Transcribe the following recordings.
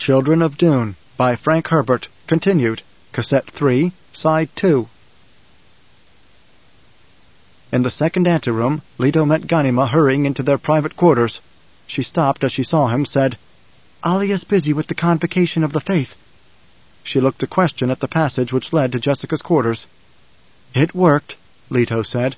Children of Dune by Frank Herbert, continued, Cassette 3, Side 2. In the second anteroom, Leto met Ghanima hurrying into their private quarters. She stopped as she saw him, said, "Alia's busy with the convocation of the faith." She looked a question at the passage which led to Jessica's quarters. "It worked," Leto said.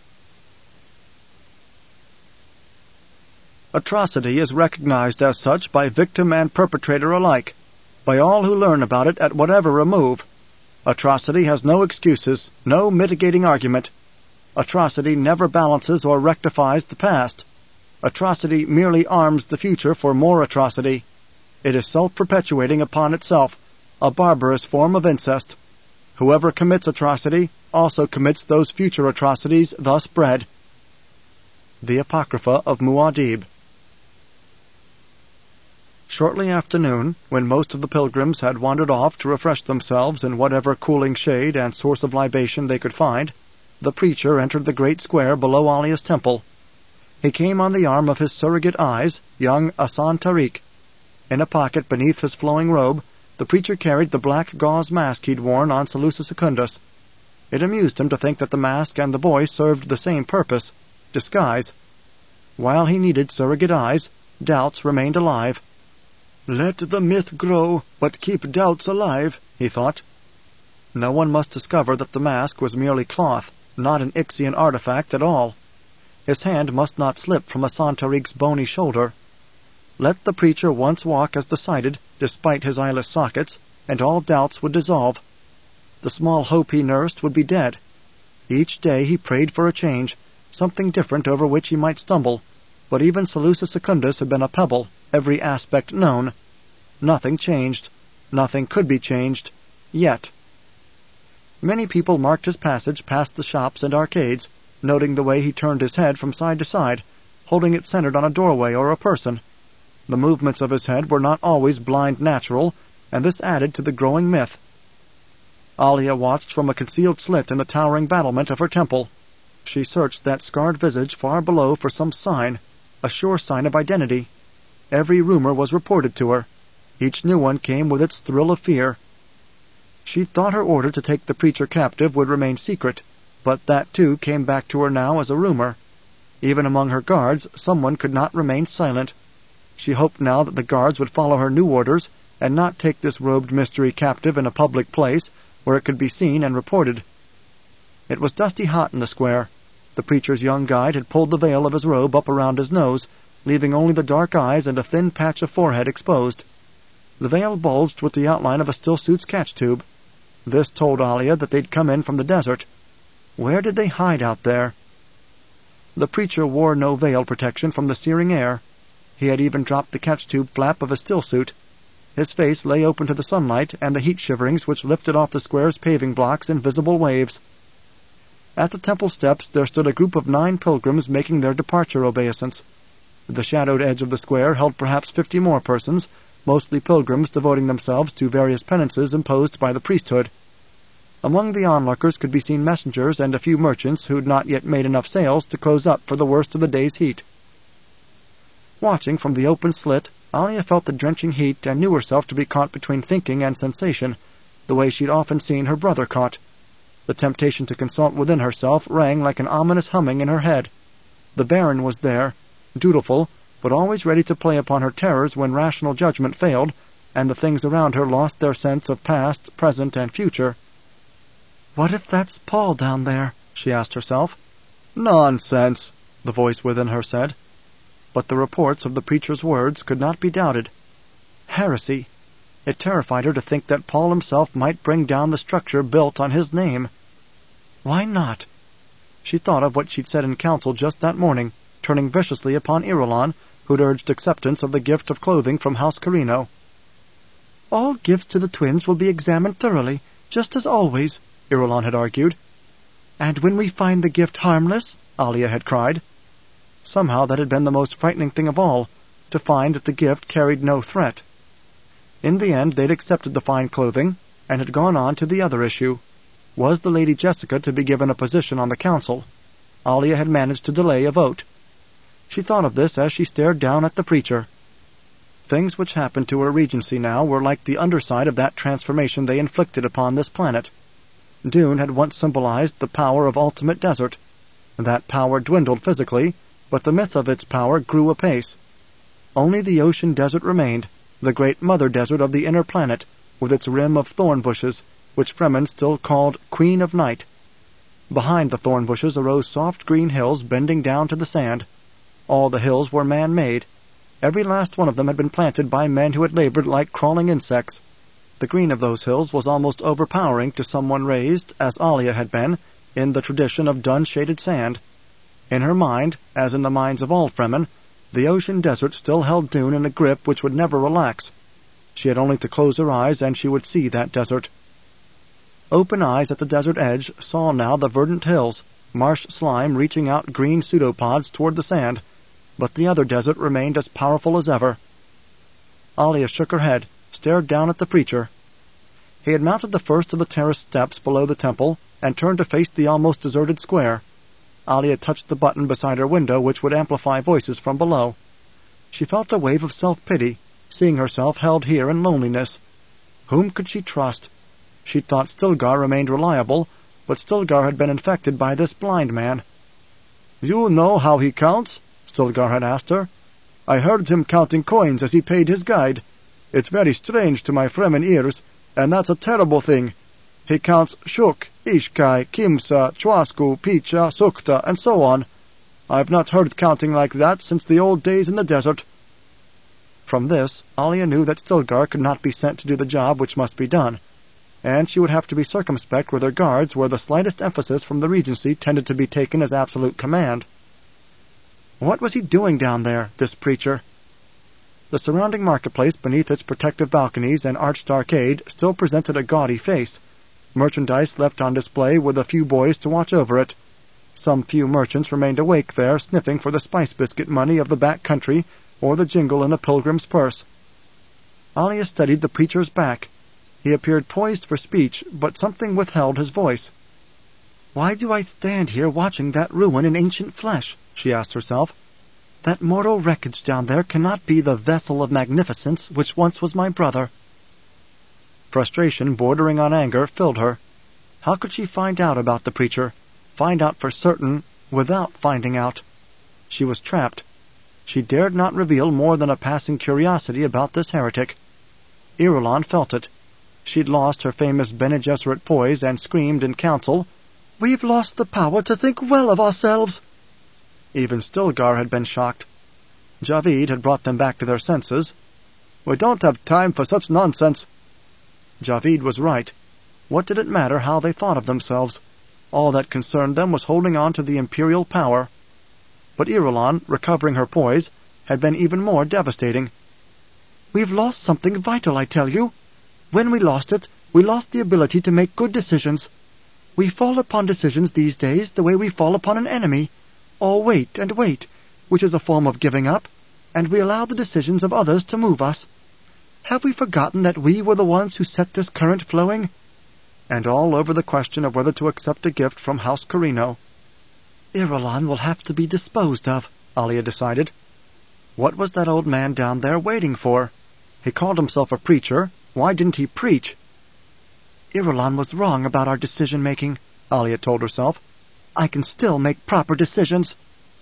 Atrocity is recognized as such by victim and perpetrator alike, by all who learn about it at whatever remove. Atrocity has no excuses, no mitigating argument. Atrocity never balances or rectifies the past. Atrocity merely arms the future for more atrocity. It is self-perpetuating upon itself, a barbarous form of incest. Whoever commits atrocity also commits those future atrocities thus bred. The Apocrypha of Muad'Dib. Shortly after noon, when most of the pilgrims had wandered off to refresh themselves in whatever cooling shade and source of libation they could find, the preacher entered the great square below Alia's temple. He came on the arm of his surrogate eyes, young Asan Tariq. In a pocket beneath his flowing robe, the preacher carried the black gauze mask he'd worn on Seleucus Secundus. It amused him to think that the mask and the boy served the same purpose, disguise. While he needed surrogate eyes, doubts remained alive. "Let the myth grow, but keep doubts alive," he thought. No one must discover that the mask was merely cloth, not an Ixian artifact at all. His hand must not slip from Asan Tariq's bony shoulder. Let the preacher once walk as decided, despite his eyeless sockets, and all doubts would dissolve. The small hope he nursed would be dead. Each day he prayed for a change, something different over which he might stumble, but even Seleucus Secundus had been a pebble, every aspect known. Nothing changed. Nothing could be changed. Yet. Many people marked his passage past the shops and arcades, noting the way he turned his head from side to side, holding it centered on a doorway or a person. The movements of his head were not always blind natural, and this added to the growing myth. Alia watched from a concealed slit in the towering battlement of her temple. She searched that scarred visage far below for some sign, a sure sign of identity. Every rumor was reported to her. Each new one came with its thrill of fear. She thought her order to take the preacher captive would remain secret, but that too came back to her now as a rumor. Even among her guards, someone could not remain silent. She hoped now that the guards would follow her new orders, and not take this robed mystery captive in a public place where it could be seen and reported. It was dusty hot in the square. The preacher's young guide had pulled the veil of his robe up around his nose, leaving only the dark eyes and a thin patch of forehead exposed. The veil bulged with the outline of a stillsuit's catch-tube. This told Alia that they'd come in from the desert. Where did they hide out there? The preacher wore no veil protection from the searing air. He had even dropped the catch-tube flap of his stillsuit. His face lay open to the sunlight and the heat shiverings which lifted off the square's paving blocks in visible waves. At the temple steps there stood a group of 9 pilgrims making their departure obeisance. The shadowed edge of the square held perhaps 50 more persons, mostly pilgrims devoting themselves to various penances imposed by the priesthood. Among the onlookers could be seen messengers and a few merchants who had not yet made enough sales to close up for the worst of the day's heat. Watching from the open slit, Alia felt the drenching heat and knew herself to be caught between thinking and sensation, the way she'd often seen her brother caught. The temptation to consult within herself rang like an ominous humming in her head. The Baron was there, dutiful, but always ready to play upon her terrors when rational judgment failed, and the things around her lost their sense of past, present, and future. "What if that's Paul down there?" she asked herself. "Nonsense," the voice within her said. But the reports of the preacher's words could not be doubted. Heresy! It terrified her to think that Paul himself might bring down the structure built on his name. Why not? She thought of what she'd said in council just that morning, turning viciously upon Irulan, who'd urged acceptance of the gift of clothing from House Carino. "All gifts to the twins will be examined thoroughly, just as always," Irulan had argued. "And when we find the gift harmless," Alia had cried. Somehow that had been the most frightening thing of all, to find that the gift carried no threat. In the end they'd accepted the fine clothing, and had gone on to the other issue. Was the Lady Jessica to be given a position on the council? Alia had managed to delay a vote. She thought of this as she stared down at the preacher. Things which happened to her regency now were like the underside of that transformation they inflicted upon this planet. Dune had once symbolized the power of ultimate desert. That power dwindled physically, but the myth of its power grew apace. Only the ocean desert remained, the great mother desert of the inner planet, with its rim of thorn bushes, which Fremen still called Queen of Night. Behind the thorn bushes arose soft green hills bending down to the sand. All the hills were man-made. Every last one of them had been planted by men who had labored like crawling insects. The green of those hills was almost overpowering to someone raised, as Alia had been, in the tradition of dun-shaded sand. In her mind, as in the minds of all Fremen, the ocean desert still held Dune in a grip which would never relax. She had only to close her eyes and she would see that desert. Open eyes at the desert edge saw now the verdant hills, marsh slime reaching out green pseudopods toward the sand, but the other desert remained as powerful as ever. Alia shook her head, stared down at the preacher. He had mounted the first of the terraced steps below the temple and turned to face the almost deserted square. Alia touched the button beside her window which would amplify voices from below. She felt a wave of self-pity, seeing herself held here in loneliness. Whom could she trust? She'd thought Stilgar remained reliable, but Stilgar had been infected by this blind man. "You know how he counts?" Stilgar had asked her. "I heard him counting coins as he paid his guide. It's very strange to my Fremen ears, and that's a terrible thing. He counts Shuk, Ishkai, Kimsa, Chwasku, Picha, Sukta, and so on. I've not heard counting like that since the old days in the desert." From this, Alia knew that Stilgar could not be sent to do the job which must be done, and she would have to be circumspect with her guards where the slightest emphasis from the Regency tended to be taken as absolute command. What was he doing down there, this preacher? The surrounding marketplace beneath its protective balconies and arched arcade still presented a gaudy face, merchandise left on display with a few boys to watch over it. Some few merchants remained awake there, sniffing for the spice biscuit money of the back country or the jingle in a pilgrim's purse. Alia studied the preacher's back. He appeared poised for speech, but something withheld his voice. "Why do I stand here watching that ruin in ancient flesh?" she asked herself. "That mortal wreckage down there cannot be the vessel of magnificence which once was my brother." Frustration bordering on anger filled her. How could she find out about the preacher, find out for certain, without finding out? She was trapped. She dared not reveal more than a passing curiosity about this heretic. Irulan felt it. She'd lost her famous Bene Gesserit poise and screamed in council, "We've lost the power to think well of ourselves." Even Stilgar had been shocked. Javid had brought them back to their senses. "We don't have time for such nonsense." Javid was right. What did it matter how they thought of themselves? All that concerned them was holding on to the imperial power. But Irulan, recovering her poise, had been even more devastating. "We've lost something vital, I tell you. When we lost it, we lost the ability to make good decisions. We fall upon decisions these days the way we fall upon an enemy, or wait and wait, which is a form of giving up, and we allow the decisions of others to move us. Have we forgotten that we were the ones who set this current flowing?" And all over the question of whether to accept a gift from House Corrino. "Irulan will have to be disposed of," Alia decided. What was that old man down there waiting for? He called himself a preacher. Why didn't he preach? "Irulan was wrong about our decision-making," Alia told herself. "I can still make proper decisions."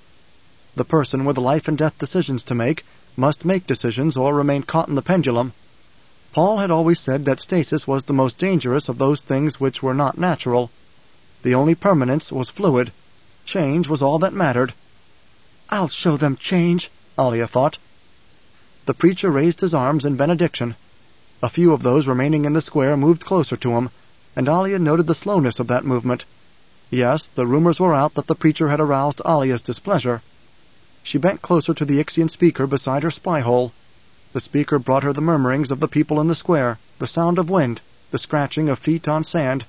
The person with life-and-death decisions to make must make decisions or remain caught in the pendulum. Paul had always said that stasis was the most dangerous of those things which were not natural. The only permanence was fluid. Change was all that mattered. "I'll show them change," Alia thought. The preacher raised his arms in benediction. A few of those remaining in the square moved closer to him, and Alia noted the slowness of that movement. Yes, the rumors were out that the preacher had aroused Alia's displeasure. She bent closer to the Ixian speaker beside her spy-hole. The speaker brought her the murmurings of the people in the square, the sound of wind, the scratching of feet on sand.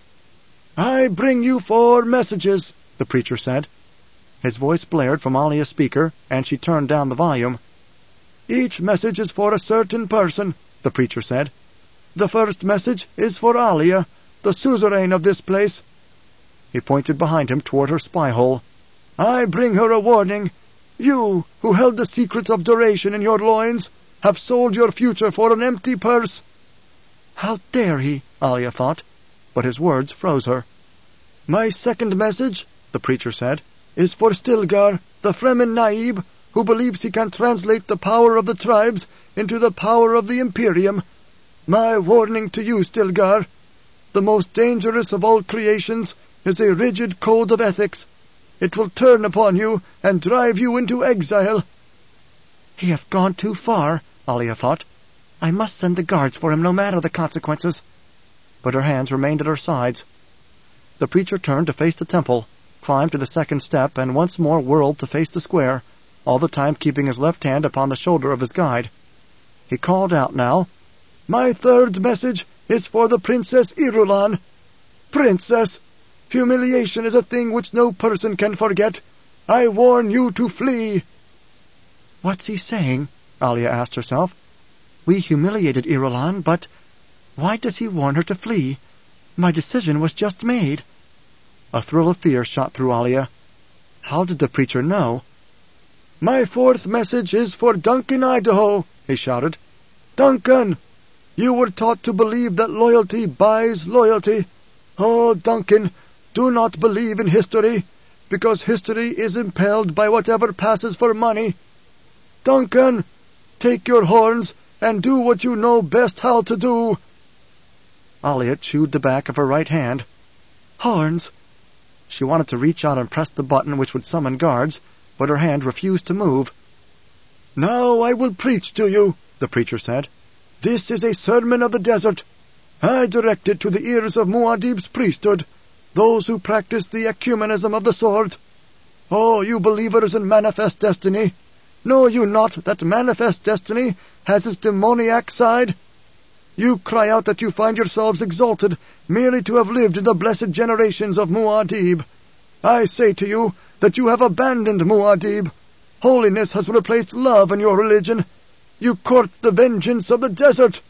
"I bring you 4 messages," the preacher said. His voice blared from Alia's speaker, and she turned down the volume. "Each message is for a certain person," the preacher said. "The first message is for Alia, the suzerain of this place." He pointed behind him toward her spy-hole. "I bring her a warning. You, who held the secret of duration in your loins, have sold your future for an empty purse." "How dare he?" Alia thought, but his words froze her. "My second message," the preacher said, "is for Stilgar, the Fremen Naib, who believes he can translate the power of the tribes into the power of the Imperium. My warning to you, Stilgar, the most dangerous of all creations is a rigid code of ethics. It will turn upon you and drive you into exile." "He hath gone too far," Alia thought. "I must send the guards for him no matter the consequences." But her hands remained at her sides. The preacher turned to face the temple, climbed to the second step, and once more whirled to face the square, all the time keeping his left hand upon the shoulder of his guide. He called out now, "My third message is for the Princess Irulan. Princess, humiliation is a thing which no person can forget. I warn you to flee." "What's he saying?" Alia asked herself. "We humiliated Irulan, but why does he warn her to flee? My decision was just made." A thrill of fear shot through Alia. How did the preacher know? "My fourth message is for Duncan Idaho," he shouted. "Duncan, you were taught to believe that loyalty buys loyalty. Oh, Duncan, do not believe in history, because history is impelled by whatever passes for money. Duncan, take your horns and do what you know best how to do." Alia chewed the back of her right hand. Horns! She wanted to reach out and press the button which would summon guards, but her hand refused to move. "Now I will preach to you," the preacher said. "This is a sermon of the desert. I direct it to the ears of Muad'Dib's priesthood, those who practice the ecumenism of the sword. Oh, you believers in manifest destiny, know you not that manifest destiny has its demoniac side? You cry out that you find yourselves exalted merely to have lived in the blessed generations of Muad'Dib. I say to you that you have abandoned Muad'Dib. Holiness has replaced love in your religion. You court the vengeance of the desert."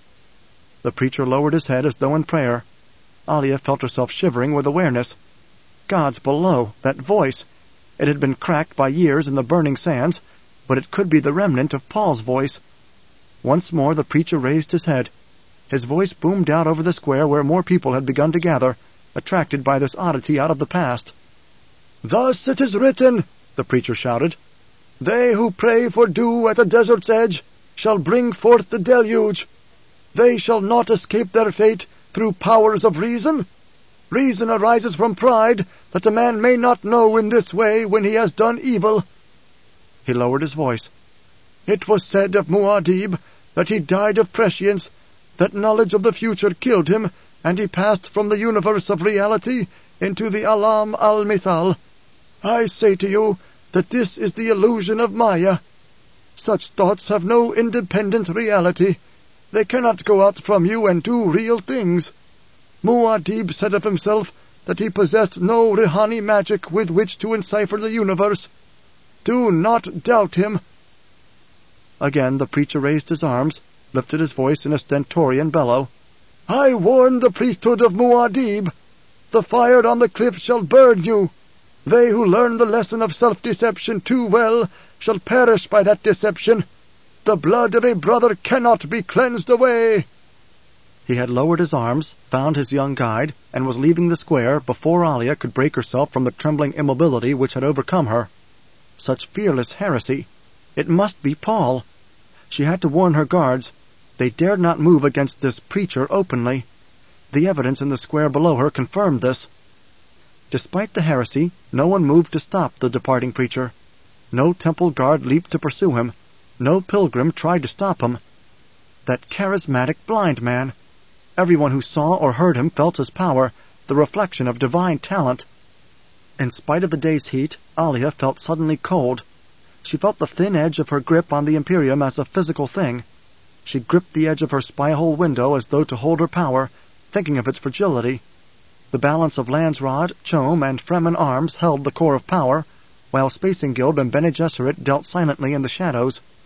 The preacher lowered his head as though in prayer. Alia felt herself shivering with awareness. Gods below, that voice! It had been cracked by years in the burning sands, but it could be the remnant of Paul's voice. Once more the preacher raised his head. His voice boomed out over the square where more people had begun to gather, attracted by this oddity out of the past. "Thus it is written," the preacher shouted, "they who pray for dew at the desert's edge shall bring forth the deluge. They shall not escape their fate through powers of reason. Reason arises from pride, that a man may not know in this way when he has done evil." He lowered his voice. "It was said of Muad'Dib that he died of prescience, that knowledge of the future killed him, and he passed from the universe of reality into the Alam al-Mithal. I say to you that this is the illusion of Maya. Such thoughts have no independent reality. They cannot go out from you and do real things. Muad'Dib said of himself that he possessed no Rihani magic with which to encipher the universe. Do not doubt him." Again the preacher raised his arms, lifted his voice in a stentorian bellow. "I warn the priesthood of Muad'Dib. The fire on the cliff shall burn you. They who learn the lesson of self-deception too well shall perish by that deception. The blood of a brother cannot be cleansed away." He had lowered his arms, found his young guide, and was leaving the square before Alia could break herself from the trembling immobility which had overcome her. Such fearless heresy! It must be Paul. She had to warn her guards. They dared not move against this preacher openly. The evidence in the square below her confirmed this. Despite the heresy, no one moved to stop the departing preacher. No temple guard leaped to pursue him. No pilgrim tried to stop him. That charismatic blind man! Everyone who saw or heard him felt his power, the reflection of divine talent. In spite of the day's heat, Alia felt suddenly cold. She felt the thin edge of her grip on the Imperium as a physical thing. She gripped the edge of her spy-hole window as though to hold her power, thinking of its fragility. The balance of Landsrod, Chom, and Fremen arms held the core of power, while Spacing Guild and Bene Gesserit dealt silently in the shadows.